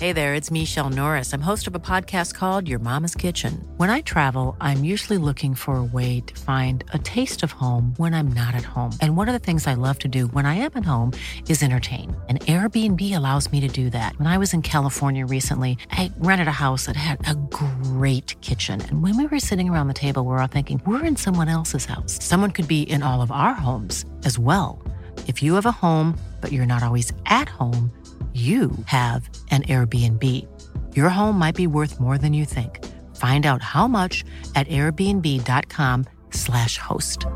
Hey there, it's Michelle Norris. I'm host of a podcast called Your Mama's Kitchen. When I travel, I'm usually looking for a way to find a taste of home when I'm not at home. And one of the things I love to do when I am at home is entertain. And Airbnb allows me to do that. When I was in California recently, I rented a house that had a great kitchen. And when we were sitting around the table, we were all thinking, we're in someone else's house. Someone could be in all of our homes as well. If you have a home, but you're not always at home, you have an Airbnb. Your home might be worth more than you think. Find out how much at airbnb.com/host.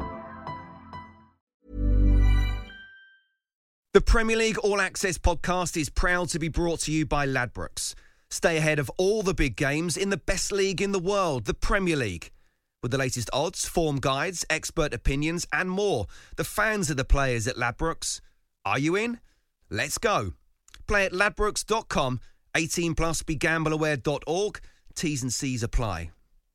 The Premier League All Access podcast is proud to be brought to you by Ladbrokes. Stay ahead of all the big games in the best league in the world, the Premier League. With the latest odds, form guides, expert opinions and more, the fans are the players at Ladbrokes. Are you in? Let's go. Play at ladbrokes.com, 18 plus, begambleaware.org. T's and C's apply.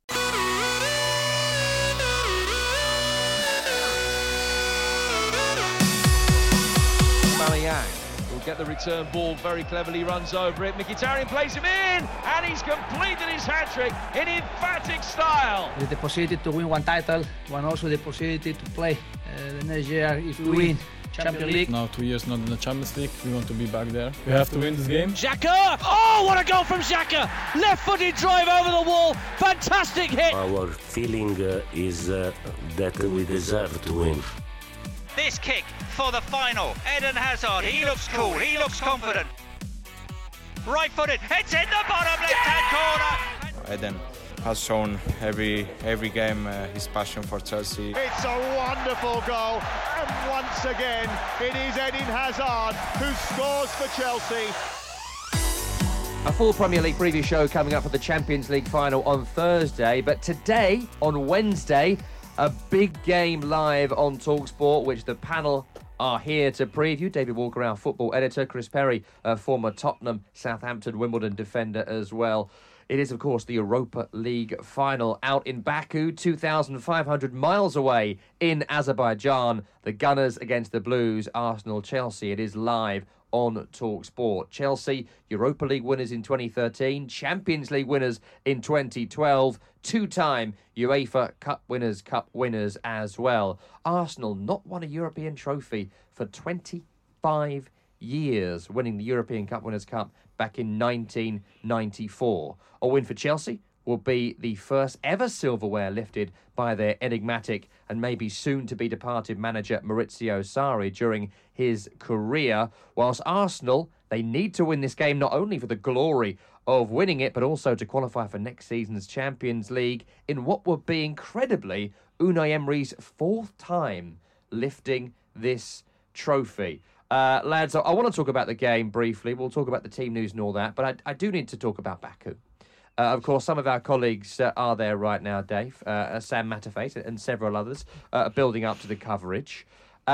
Aubameyang will get the return ball very cleverly, runs over it. Mkhitaryan plays him in, and he's completed his hat-trick in emphatic style. The possibility to win one title, one also the possibility to play the next year if we win Champions League. Now 2 years not in the Champions League, we want to be back there. We have to win this game. Xhaka! Oh, what a goal from Xhaka! Left-footed drive over the wall, fantastic hit. Our feeling is that we deserve to win. This kick for the final. Eden Hazard, he looks cool, he looks confident. Right-footed, it's in the bottom left-hand corner. Eden has shown every game his passion for Chelsea. It's a wonderful goal, and once again it is Eden Hazard who scores for Chelsea. A full Premier League preview show coming up for the Champions League final on Thursday, but today, on Wednesday, a big game live on TalkSport, which the panel are here to preview. David Walker, our football editor, Chris Perry, former Tottenham, Southampton, Wimbledon defender as well. It is, of course, the Europa League final out in Baku, 2,500 miles away in Azerbaijan. The Gunners against the Blues, Arsenal, Chelsea. It is live on TalkSport. Chelsea, Europa League winners in 2013, Champions League winners in 2012, two-time UEFA Cup winners as well. Arsenal not won a European trophy for 25 years, winning the European Cup Winners' Cup back in 1994. A win for Chelsea will be the first ever silverware lifted by their enigmatic and maybe soon-to-be departed manager Maurizio Sarri during his career, whilst Arsenal, they need to win this game not only for the glory of winning it, but also to qualify for next season's Champions League in what would be incredibly Unai Emery's fourth time lifting this trophy. Lads, I want to talk about the game briefly. We'll talk about the team news and all that, but I do need to talk about Baku. Of course, some of our colleagues are there right now, Dave. Sam Matterface and several others building up to the coverage.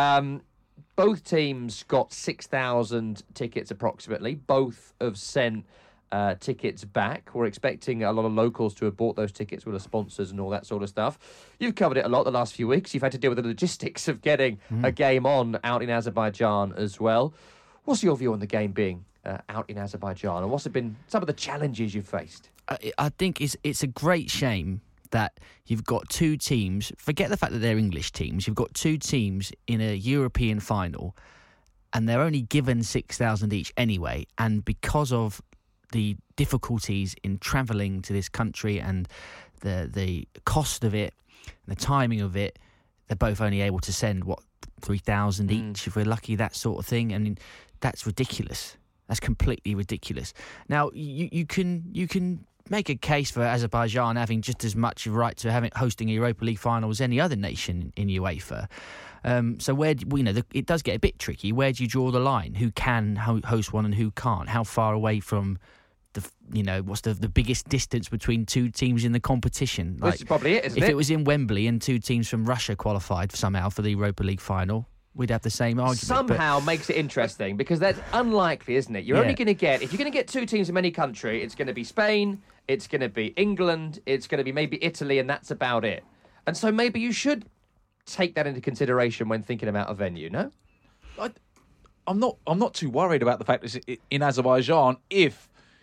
Both teams got 6,000 tickets approximately. Both have sent tickets back. We're expecting a lot of locals to have bought those tickets with the sponsors and all that sort of stuff. You've covered it a lot the last few weeks. You've had to deal with the logistics of getting a game on out in Azerbaijan as well. What's your view on the game being out in Azerbaijan, and what's been some of the challenges you've faced? I think it's a great shame that you've got two teams, forget the fact that they're English teams, you've got two teams in a European final and they're only given 6,000 each anyway, and because of the difficulties in travelling to this country and the cost of it, and the timing of it, they're both only able to send, 3,000 each if we're lucky, that sort of thing. I mean, that's ridiculous. That's completely ridiculous. Now, you can make a case for Azerbaijan having just as much right to hosting a Europa League final as any other nation in UEFA. So it does get a bit tricky. Where do you draw the line? Who can host one and who can't? How far away from what's the biggest distance between two teams in the competition? Which is probably it, isn't it? If it was in Wembley and two teams from Russia qualified somehow for the Europa League final, we'd have the same argument. Somehow makes it interesting because that's unlikely, isn't it? You're only going to get, if you're going to get two teams from any country, it's going to be Spain, it's going to be England, it's going to be maybe Italy, and that's about it. And so maybe you should take that into consideration when thinking about a venue, no? I'm not too worried about the fact that it's in Azerbaijan if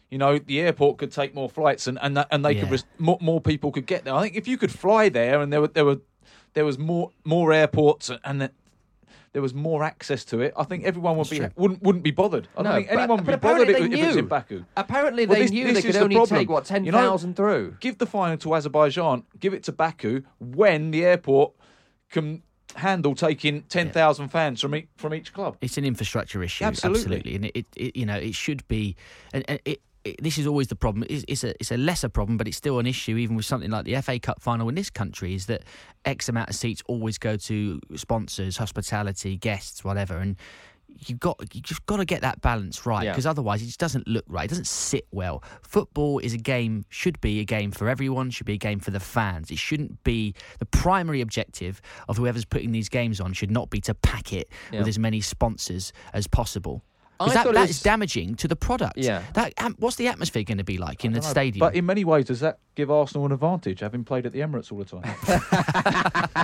you know, the airport could take more flights and they could more people could get there. I think if you could fly there and there was more airports and there was more access to it, I think everyone wouldn't be bothered. I don't think anyone would be bothered if it was in Baku. Apparently they knew they could only take 10,000 through. Give the final to Azerbaijan, give it to Baku when the airport can handle taking 10,000 fans from each club. It's an infrastructure issue, absolutely. And it should be, and this is always the problem. It's a lesser problem, but it's still an issue. Even with something like the FA Cup final in this country, is that X amount of seats always go to sponsors, hospitality, guests, whatever, and you've just got to get that balance right, because otherwise it just doesn't look right. It doesn't sit well. Football should be a game for everyone, should be a game for the fans. It shouldn't be the primary objective of whoever's putting these games on should not be to pack it with as many sponsors as possible. Because that is damaging to the product. Yeah. What's the atmosphere going to be like in the stadium? But in many ways, does that give Arsenal an advantage, having played at the Emirates all the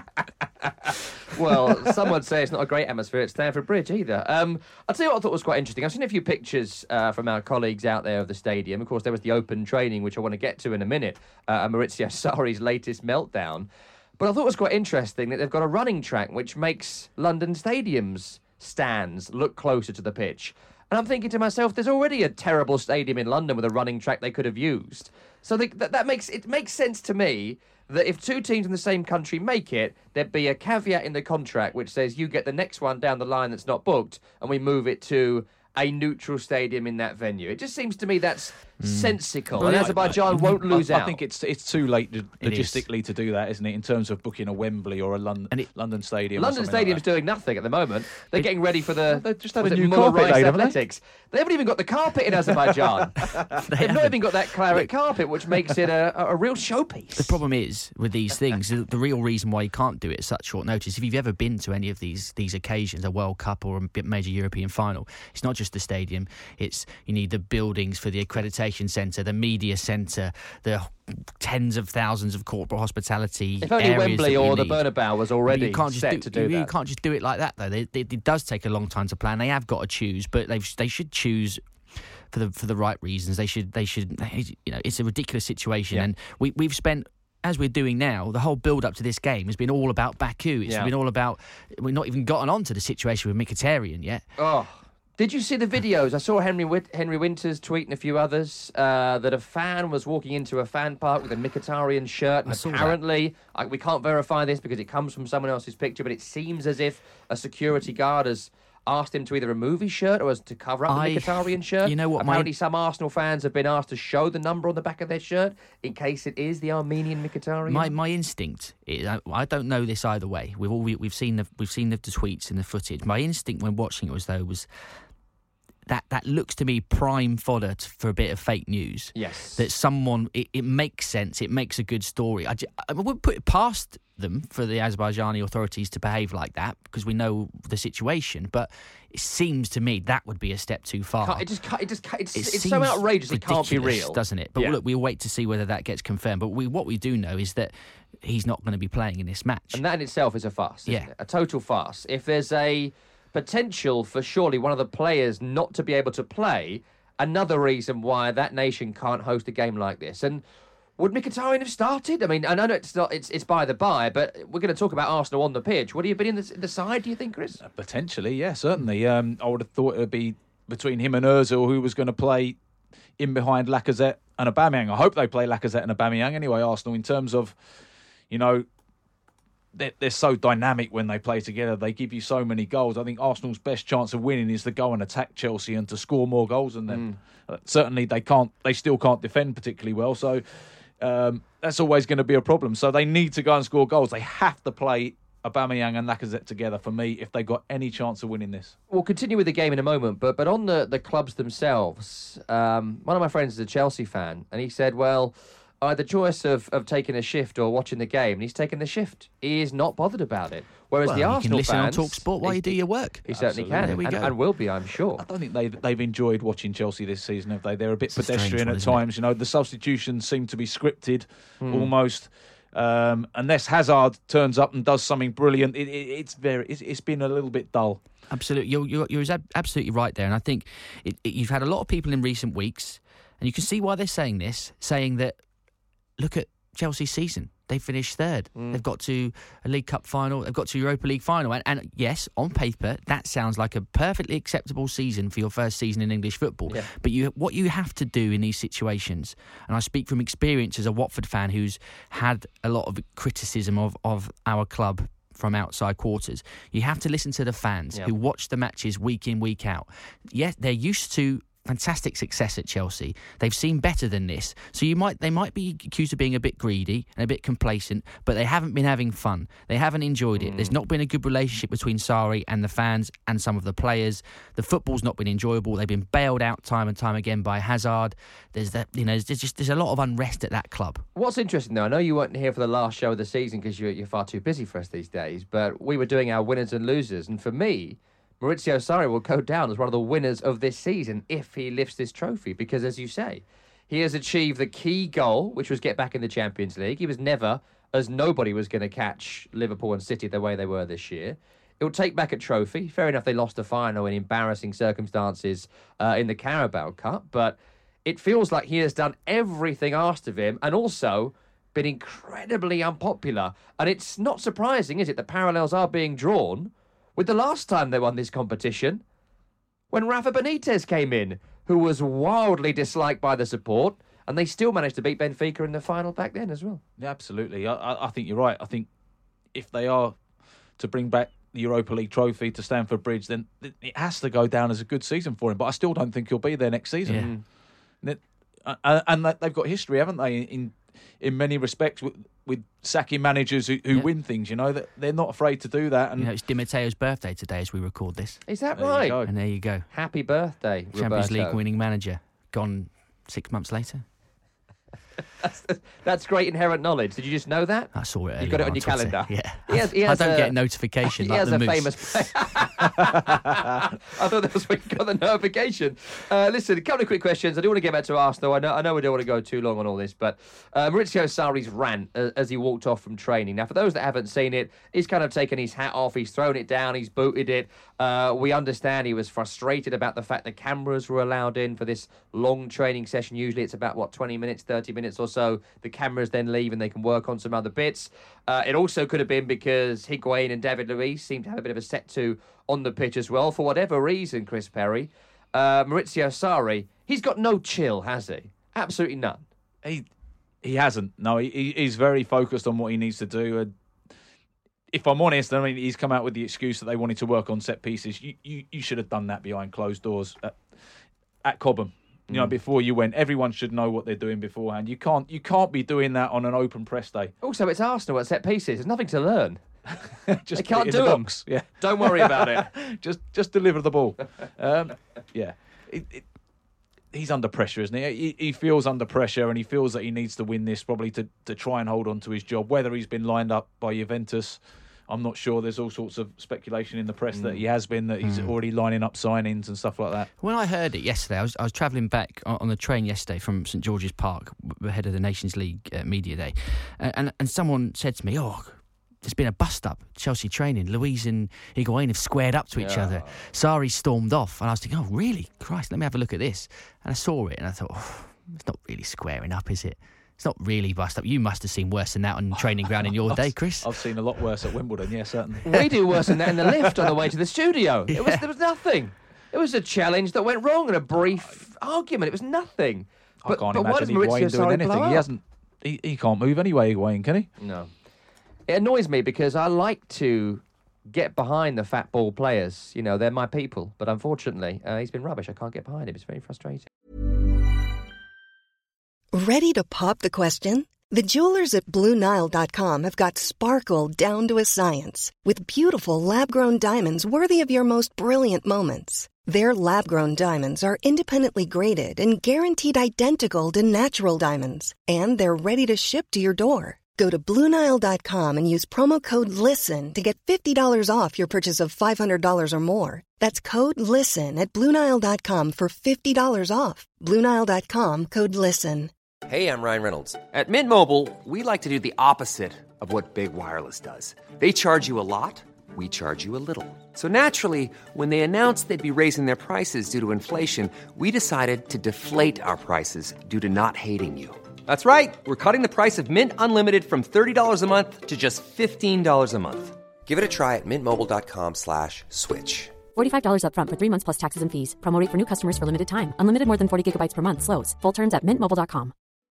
time? Well, some would say it's not a great atmosphere at Stamford Bridge either. I'll tell you what I thought was quite interesting. I've seen a few pictures from our colleagues out there of the stadium. Of course, there was the open training, which I want to get to in a minute, Maurizio Sarri's latest meltdown. But I thought it was quite interesting that they've got a running track which makes London Stadium's stands look closer to the pitch. And I'm thinking to myself, there's already a terrible stadium in London with a running track they could have used. So that makes sense to me that if two teams in the same country make it, there'd be a caveat in the contract which says you get the next one down the line that's not booked, and we move it to a neutral stadium in that venue. It just seems to me that's sensical. And Azerbaijan won't lose out. I think it's too late logistically to do that, isn't it, in terms of booking a Wembley or a London Stadium. London Stadium's doing nothing at the moment. They're getting ready for they just had a new carpet laid, Athletics. They haven't even got the carpet in Azerbaijan. They've not even got that claret carpet, which makes it a real showpiece. The problem is with these things, the real reason why you can't do it at such short notice, if you've ever been to any of these occasions, a World Cup or a major European final, it's not just the stadium. It's you need the buildings for the accreditation centre, the media centre, the tens of thousands of corporate hospitality. If only Wembley or the Bernabeu was already set to do that. You can't just do it like that, though. It does take a long time to plan. They have got to choose, but they should choose for the right reasons. They should. It's a ridiculous situation, and we've spent, as we're doing now, the whole build-up to this game has been all about Baku. It's been all about. We've not even gotten on to the situation with Mkhitaryan yet. Oh. Did you see the videos? I saw Henry Winters tweet and a few others that a fan was walking into a fan park with a Mkhitaryan shirt. And apparently, we can't verify this because it comes from someone else's picture, but it seems as if a security guard has asked him to either remove his shirt or to cover up the Mkhitaryan shirt. You know what? Apparently, some Arsenal fans have been asked to show the number on the back of their shirt in case it is the Armenian Mkhitaryan. My instinct is, I don't know this either way. We've seen the tweets and the footage. My instinct when watching it was that looks to me prime fodder for a bit of fake news. Yes. That someone, it makes sense, it makes a good story. I wouldn't put it past them for the Azerbaijani authorities to behave like that because we know the situation, but it seems to me that would be a step too far. It's so outrageous it can't be real, doesn't it? But look, we'll wait to see whether that gets confirmed. But what we do know is that he's not going to be playing in this match. And that in itself is a farce, isn't it? A total farce. If there's a potential for surely one of the players not to be able to play, another reason why that nation can't host a game like this. And would Mkhitaryan have started? I mean, I know it's by the by, but we're going to talk about Arsenal on the pitch. Would he have been in the side, do you think, Chris? Potentially, yeah, certainly. I would have thought it would be between him and Ozil who was going to play in behind Lacazette and Aubameyang. I hope they play Lacazette and Aubameyang anyway, Arsenal, in terms of, they're so dynamic when they play together. They give you so many goals. I think Arsenal's best chance of winning is to go and attack Chelsea and to score more goals than them. Certainly, they still can't defend particularly well. So that's always going to be a problem. So they need to go and score goals. They have to play Aubameyang and Lacazette together for me if they got any chance of winning this. We'll continue with the game in a moment, but on the clubs themselves, one of my friends is a Chelsea fan, and he said, well, I had the choice of taking a shift or watching the game, and he's taken the shift. He is not bothered about it. Whereas the Arsenal fans... You can listen fans, on TalkSport while you do your work. He certainly can, and will be, I'm sure. I don't think they've enjoyed watching Chelsea this season, have they? They're a bit pedestrian at times. The substitutions seem to be scripted almost. unless Hazard turns up and does something brilliant, it's been a little bit dull. Absolutely, you're absolutely right there, and I think you've had a lot of people in recent weeks, and you can see why they're saying this, saying that look at Chelsea's season. They finished third. They've got to a League Cup final. They've got to Europa League final. And yes, on paper, that sounds like a perfectly acceptable season for your first season in English football. Yeah. But what you have to do in these situations, and I speak from experience as a Watford fan who's had a lot of criticism of our club from outside quarters, you have to listen to the fans who watch the matches week in, week out. Yes, they're used to fantastic success at Chelsea. They've seen better than this. So they might be accused of being a bit greedy and a bit complacent, but they haven't been having fun. They haven't enjoyed it. There's not been a good relationship between Sarri and the fans and some of the players. The football's not been enjoyable. They've been bailed out time and time again by Hazard. There's a lot of unrest at that club. What's interesting though, I know you weren't here for the last show of the season because you're far too busy for us these days, but we were doing our winners and losers, and for me, Maurizio Sarri will go down as one of the winners of this season if he lifts this trophy, because, as you say, he has achieved the key goal, which was get back in the Champions League. He was never, as nobody was going to catch Liverpool and City the way they were this year. He'll take back a trophy. Fair enough, they lost the final in embarrassing circumstances in the Carabao Cup, but it feels like he has done everything asked of him and also been incredibly unpopular. And it's not surprising, is it, that parallels are being drawn with the last time they won this competition, when Rafa Benitez came in, who was wildly disliked by the support, and they still managed to beat Benfica in the final back then as well. Yeah, absolutely. I think you're right. I think if they are to bring back the Europa League trophy to Stamford Bridge, then it has to go down as a good season for him. But I still don't think he'll be there next season. Yeah. And they've got history, haven't they, in many respects with sacking managers who win things, that they're not afraid to do that. And it's Di Matteo's birthday today as we record this. Is that right? And there you go. Happy birthday, Champions Roberto. League winning manager, gone 6 months later. That's great inherent knowledge. Did you just know that? I saw it earlier. You got it on your calendar. Yeah. He has I don't get a notification like the Moose. Famous I thought that was when you got the notification. Listen, a couple of quick questions. I do want to get back to Arsenal. I know we don't want to go too long on all this, but Maurizio Sarri's rant as he walked off from training. Now, for those that haven't seen it, he's kind of taken his hat off. He's thrown it down. He's booted it. We understand he was frustrated about the fact the cameras were allowed in for this long training session. Usually it's about, 20 minutes, 30 minutes or so. The cameras then leave and they can work on some other bits. It also could have been because Higuain and David Luiz seem to have a bit of a set-to on the pitch as well. For whatever reason, Chris Perry, Maurizio Sarri, he's got no chill, has he? Absolutely none. He hasn't. No, he's very focused on what he needs to do. If I'm honest, I mean, he's come out with the excuse that they wanted to work on set pieces. You should have done that behind closed doors at Cobham. Before you went, everyone should know what they're doing beforehand. You can't be doing that on an open press day. Also, it's Arsenal at set pieces. There's nothing to learn. Just they can't do them. Yeah. Don't worry about it. just deliver the ball. Yeah. He's under pressure, isn't he? He feels under pressure and he feels that he needs to win this probably to try and hold on to his job. Whether he's been lined up by Juventus, I'm not sure. There's all sorts of speculation in the press that he has been, that he's already lining up signings and stuff like that. When I heard it yesterday, I was travelling back on the train yesterday from St George's Park ahead of the Nations League Media Day, and someone said to me, there's been a bust-up Chelsea training. Luiz and Higuain have squared up to each other. Sarri stormed off. And I was thinking, really? Christ, let me have a look at this. And I saw it and I thought, it's not really squaring up, is it? It's not really bust-up. You must have seen worse than that on training ground in your day, Chris. I've seen a lot worse at Wimbledon, yeah, certainly. We do worse than that in the lift on the way to the studio. There was nothing. It was a challenge that went wrong and a brief argument. It was nothing. I can't imagine Higuain doing anything. He can't move anyway, Higuain, can he? No. It annoys me because I like to get behind the fat ball players. They're my people. But unfortunately, he's been rubbish. I can't get behind him. It's very frustrating. Ready to pop the question? The jewelers at BlueNile.com have got sparkle down to a science with beautiful lab-grown diamonds worthy of your most brilliant moments. Their lab-grown diamonds are independently graded and guaranteed identical to natural diamonds. And they're ready to ship to your door. Go to BlueNile.com and use promo code LISTEN to get $50 off your purchase of $500 or more. That's code LISTEN at BlueNile.com for $50 off. BlueNile.com, code LISTEN. Hey, I'm Ryan Reynolds. At Mint Mobile, we like to do the opposite of what Big Wireless does. They charge you a lot, we charge you a little. So naturally, when they announced they'd be raising their prices due to inflation, we decided to deflate our prices due to not hating you. That's right. We're cutting the price of Mint Unlimited from $30 a month to just $15 a month. Give it a try at mintmobile.com/switch. $45 up front for 3 months plus taxes and fees. Promo rate for new customers for limited time. Unlimited more than 40 gigabytes per month. Slows full terms at mintmobile.com.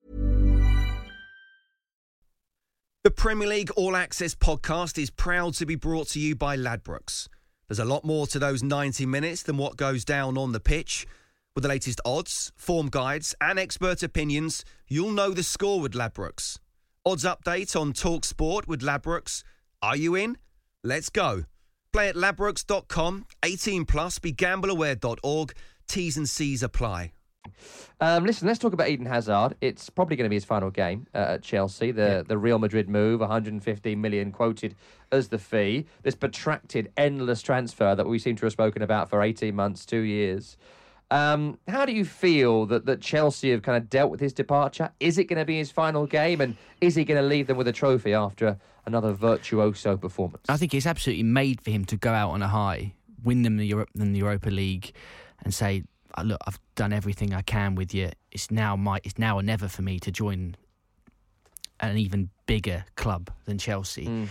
The Premier League All Access podcast is proud to be brought to you by Ladbrokes. There's a lot more to those 90 minutes than what goes down on the pitch. With the latest odds, form guides and expert opinions, you'll know the score with Ladbrokes. Odds update on Talk Sport with Ladbrokes. Are you in? Let's go. Play at ladbrokes.com, 18 plus, begambleaware.org. T's and C's apply. Listen, let's talk about Eden Hazard. It's probably going to be his final game at Chelsea. The Real Madrid move, 115 million quoted as the fee. This protracted, endless transfer that we seem to have spoken about for 18 months, 2 years. How do you feel that Chelsea have kind of dealt with his departure? Is it going to be his final game? And is he going to leave them with a trophy after another virtuoso performance? I think it's absolutely made for him to go out on a high, win them the Europa League and say, look, I've done everything I can with you. It's now or never for me to join an even bigger club than Chelsea.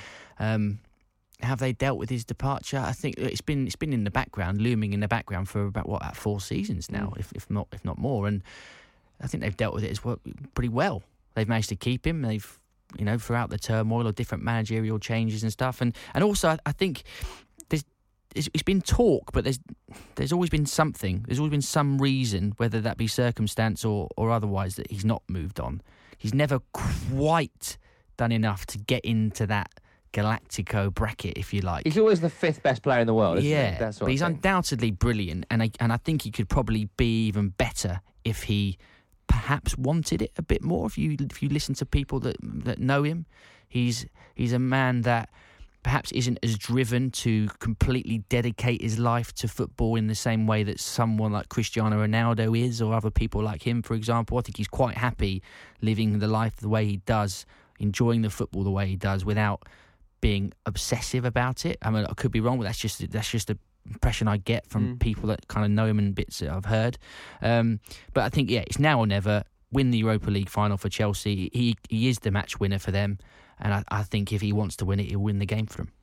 Have they dealt with his departure? I think it's been in the background, looming in the background for about 4 seasons now, if not more. And I think they've dealt with it pretty well. They've managed to keep him. They've, throughout the turmoil of different managerial changes and stuff. And also, I think it's been talk, but there's always been something. There's always been some reason, whether that be circumstance or otherwise, that he's not moved on. He's never quite done enough to get into that Galactico bracket, if you like. He's always the 5th best player in the world, isn't he? That's but he's undoubtedly brilliant, and I think he could probably be even better if he perhaps wanted it a bit more. If you listen to people that know him, he's a man that perhaps isn't as driven to completely dedicate his life to football in the same way that someone like Cristiano Ronaldo is, or other people like him, for example. I think he's quite happy living the life the way he does, enjoying the football the way he does, without being obsessive about it. I mean, I could be wrong, but that's just the impression I get from people that kind of know him and bits that I've heard. But I think, it's now or never. Win the Europa League final for Chelsea. He is the match winner for them. And I think if he wants to win it, he'll win the game for them.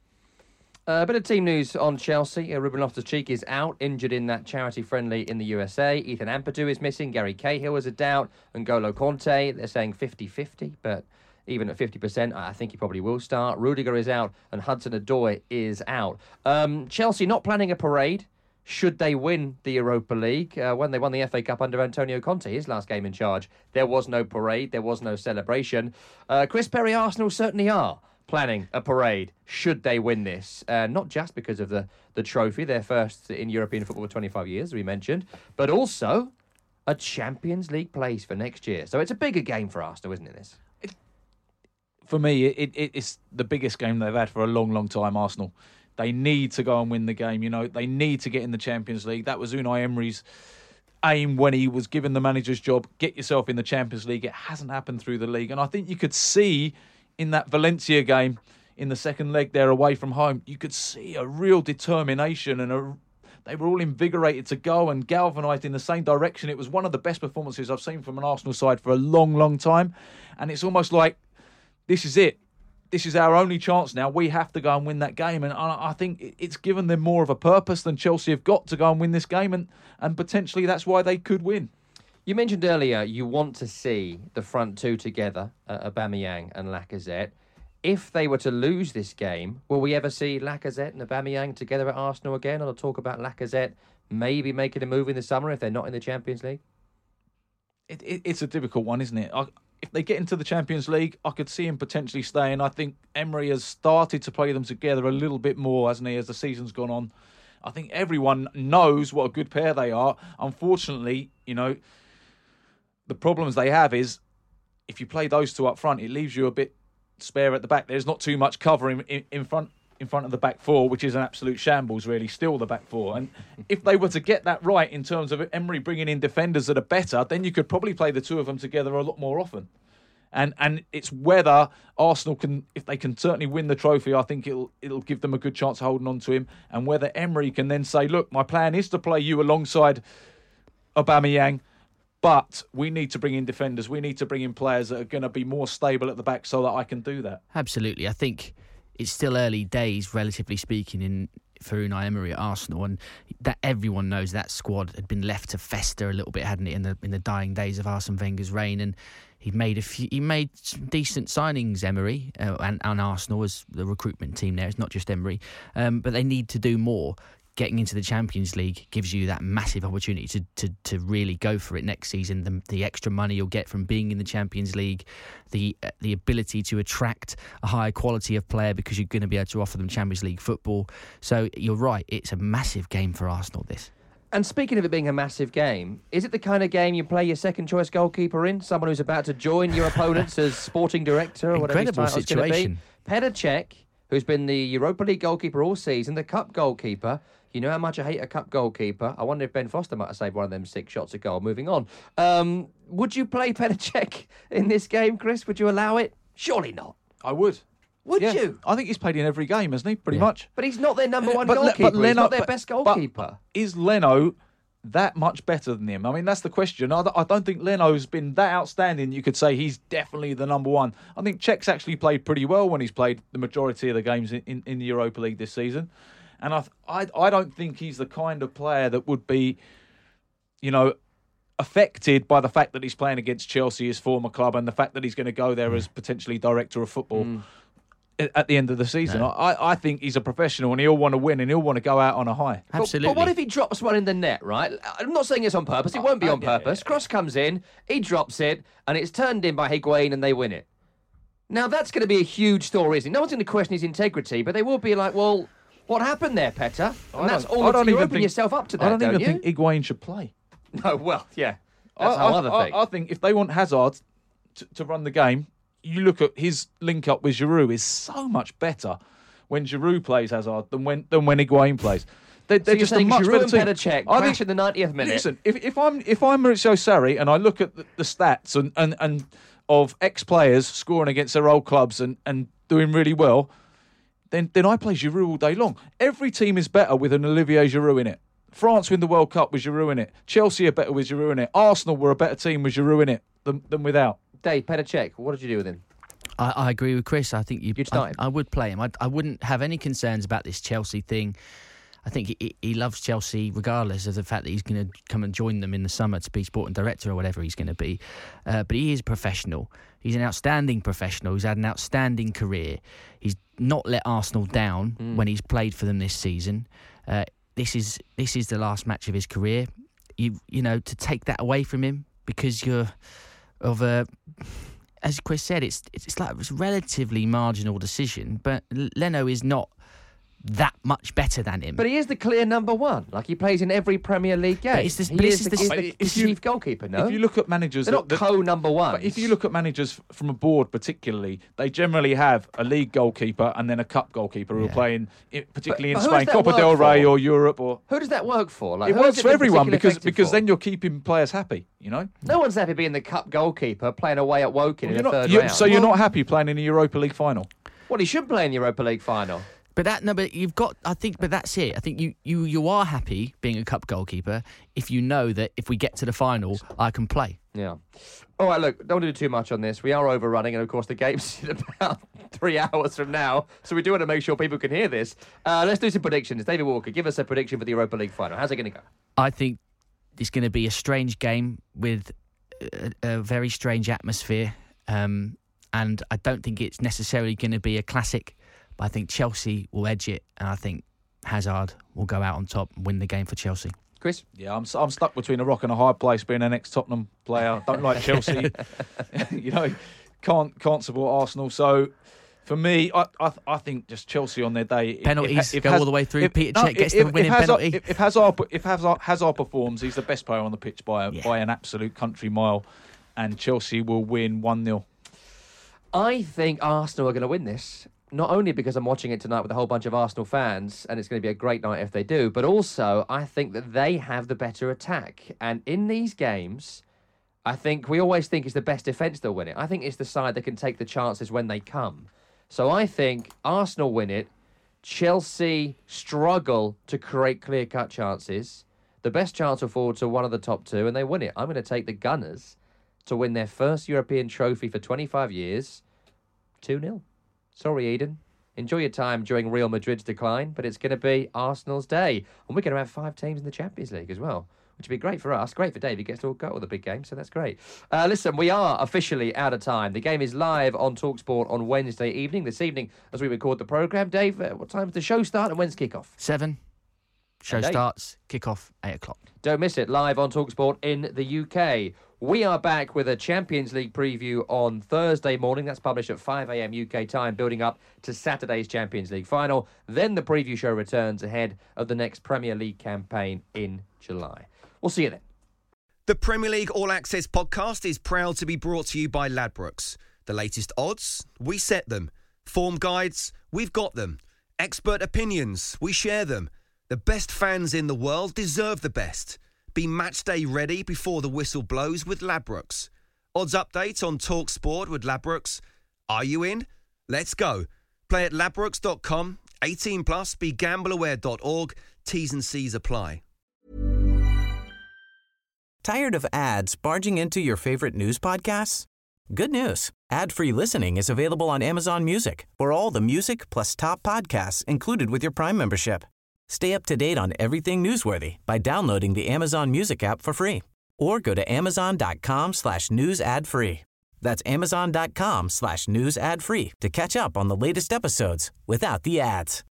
A bit of team news on Chelsea. Ruben Loftus-Cheek is out, injured in that charity friendly in the USA. Ethan Ampadu is missing. Gary Cahill is a doubt. And N'Golo Conte, they're saying 50-50, but even at 50%, I think he probably will start. Rudiger is out, and Hudson-Odoi is out. Chelsea not planning a parade should they win the Europa League. When they won the FA Cup under Antonio Conte, his last game in charge, there was no parade, there was no celebration. Chris Perry Arsenal certainly are planning a parade should they win this. Not just because of the trophy, their first in European football for 25 years, as we mentioned, but also a Champions League place for next year. So it's a bigger game for Arsenal, isn't it, this? For me, it's the biggest game they've had for a long, long time, Arsenal. They need to go and win the game. They need to get in the Champions League. That was Unai Emery's aim when he was given the manager's job. Get yourself in the Champions League. It hasn't happened through the league. And I think you could see in that Valencia game, in the second leg there away from home, you could see a real determination and they were all invigorated to go and galvanised in the same direction. It was one of the best performances I've seen from an Arsenal side for a long, long time. And it's almost like, this is it. This is our only chance now. We have to go and win that game. And I think it's given them more of a purpose than Chelsea have got to go and win this game. And potentially that's why they could win. You mentioned earlier you want to see the front two together, Aubameyang and Lacazette. If they were to lose this game, will we ever see Lacazette and Aubameyang together at Arsenal again? I'll talk about Lacazette maybe making a move in the summer if they're not in the Champions League. It's a difficult one, isn't it? If they get into the Champions League, I could see him potentially staying. I think Emery has started to play them together a little bit more, hasn't he, as the season's gone on. I think everyone knows what a good pair they are. Unfortunately, the problems they have is if you play those two up front, it leaves you a bit spare at the back. There's not too much cover in front in front of the back four, which is an absolute shambles, really, still the back four. And if they were to get that right in terms of Emery bringing in defenders that are better, then you could probably play the two of them together a lot more often. And it's whether Arsenal can, if they can certainly win the trophy, I think it'll give them a good chance of holding on to him. And whether Emery can then say, look, my plan is to play you alongside Aubameyang, but we need to bring in defenders. We need to bring in players that are going to be more stable at the back so that I can do that. Absolutely. I think it's still early days, relatively speaking, for Unai Emery at Arsenal, and that everyone knows that squad had been left to fester a little bit, hadn't it, in the dying days of Arsene Wenger's reign. And he made some decent signings, Emery, and Arsenal as the recruitment team there. It's not just Emery, but they need to do more. Getting into the Champions League gives you that massive opportunity to really go for it next season. The extra money you'll get from being in the Champions League, the ability to attract a higher quality of player because you're going to be able to offer them Champions League football. So you're right, it's a massive game for Arsenal, this. And speaking of it being a massive game, is it the kind of game you play your second-choice goalkeeper in? Someone who's about to join your opponents as sporting director or whatever his title's going to be? Petr Cech, who's been the Europa League goalkeeper all season, the cup goalkeeper. You know how much I hate a cup goalkeeper. I wonder if Ben Foster might have saved one of them 6 shots at goal. Moving on. Would you play Petr Cech in this game, Chris? Would you allow it? Surely not. I would. Would you? I think he's played in every game, hasn't he? Pretty much. But he's not their number one goalkeeper. He's not their best goalkeeper. But is Leno that much better than him? I mean, that's the question. I don't think Leno's been that outstanding. You could say he's definitely the number one. I think Cech's actually played pretty well when he's played the majority of the games in the Europa League this season. And I don't think he's the kind of player that would be, affected by the fact that he's playing against Chelsea, his former club, and the fact that he's going to go there as potentially director of football at the end of the season. No. I think he's a professional and he'll want to win and he'll want to go out on a high. Absolutely. But what if he drops one in the net, right? I'm not saying it's on purpose. It won't be on purpose. Cross comes in, he drops it, and it's turned in by Higuain and they win it. Now, that's going to be a huge story, isn't it? No one's going to question his integrity, but they will be like, well, what happened there, Petr? And that's all. You open yourself up to that, I don't even think Higuain should play. No, well, yeah. That's another thing. I think if they want Hazard to run the game, you look at his link up with Giroud is so much better when Giroud plays Hazard than when Higuain plays. They're just a much better team. Petr Cech crash in the 90th minute. Listen, if I'm Maurizio Sarri and I look at the stats and of ex-players scoring against their old clubs and doing really well, then I play Giroud all day long. Every team is better with an Olivier Giroud in it. France win the World Cup with Giroud in it. Chelsea are better with Giroud in it. Arsenal were a better team with Giroud in it than without. Dave, Petr Cech, what did you do with him? I agree with Chris. I think you'd start him. I would play him. I wouldn't have any concerns about this Chelsea thing. I think he loves Chelsea regardless of the fact that he's going to come and join them in the summer to be sporting director or whatever he's going to be. But he is a professional. He's an outstanding professional. He's had an outstanding career. He's not let Arsenal down when he's played for them this season. This is the last match of his career. You know, to take that away from him because you're of a, as Chris said, it's like it's a relatively marginal decision. But Leno is not that much better than him. But he is the clear number one. Like, he plays in every Premier League game. He's the chief goalkeeper, no? If you look at managers... They're not co-number one. But if you look at managers from abroad particularly, they generally have a league goalkeeper and then a cup goalkeeper who are playing, particularly in Spain, Copa del Rey or Europe. Or who does that work for? Like, it works for everyone because then you're keeping players happy, you know? No one's happy being the cup goalkeeper playing away at Woking in the third round. So you're not happy playing in a Europa League final? Well, he should play in the Europa League final. But you've got. I think, but that's it. I think you are happy being a cup goalkeeper if you know that if we get to the final, I can play. Yeah. All right. Look, don't do too much on this. We are overrunning, and of course the game's in about 3 hours from now, so we do want to make sure people can hear this. Let's do some predictions. David Walker, give us a prediction for the Europa League final. How's it going to go? I think it's going to be a strange game with a very strange atmosphere, and I don't think it's necessarily going to be a classic. I think Chelsea will edge it, and I think Hazard will go out on top and win the game for Chelsea. Chris? Yeah, I'm stuck between a rock and a hard place being an ex-Tottenham player. Don't like Chelsea. Can't support Arsenal. So, for me, I think just Chelsea on their day. Penalties go all the way through. Petr Cech gets the winning penalty. If Hazard performs, he's the best player on the pitch by an absolute country mile, and Chelsea will win 1-0. I think Arsenal are going to win this. not only because I'm watching it tonight with a whole bunch of Arsenal fans, and it's going to be a great night if they do, but also I think that they have the better attack. And in these games, I think we always think it's the best defence that'll win it. I think it's the side that can take the chances when they come. So I think Arsenal win it, Chelsea struggle to create clear-cut chances. The best chance will fall to one of the top two, and they win it. I'm going to take the Gunners to win their first European trophy for 25 years, 2-0. Sorry, Eden. Enjoy your time during Real Madrid's decline, but it's going to be Arsenal's day. And we're going to have 5 teams in the Champions League as well, which would be great for us. Great for Dave. He gets to go to the big game, so that's great. Listen, we are officially out of time. The game is live on TalkSport on Wednesday evening. This evening, as we record the programme. Dave, what time does the show start and when's kick-off? 7. Show starts, kick-off, 8 o'clock. Don't miss it, live on TalkSport in the UK. We are back with a Champions League preview on Thursday morning. That's published at 5 a.m. UK time, building up to Saturday's Champions League final. Then the preview show returns ahead of the next Premier League campaign in July. We'll see you then. The Premier League All Access podcast is proud to be brought to you by Ladbrokes. The latest odds, we set them. Form guides, we've got them. Expert opinions, we share them. The best fans in the world deserve the best. Be match day ready before the whistle blows with Ladbrokes. Odds update on TalkSport with Ladbrokes. Are you in? Let's go. Play at ladbrokes.com. 18 plus. BeGambleAware.org. T's and C's apply. Tired of ads barging into your favorite news podcasts? Good news. Ad-free listening is available on Amazon Music for all the music plus top podcasts included with your Prime membership. Stay up to date on everything newsworthy by downloading the Amazon Music app for free or go to amazon.com/news ad free. That's amazon.com/news ad free to catch up on the latest episodes without the ads.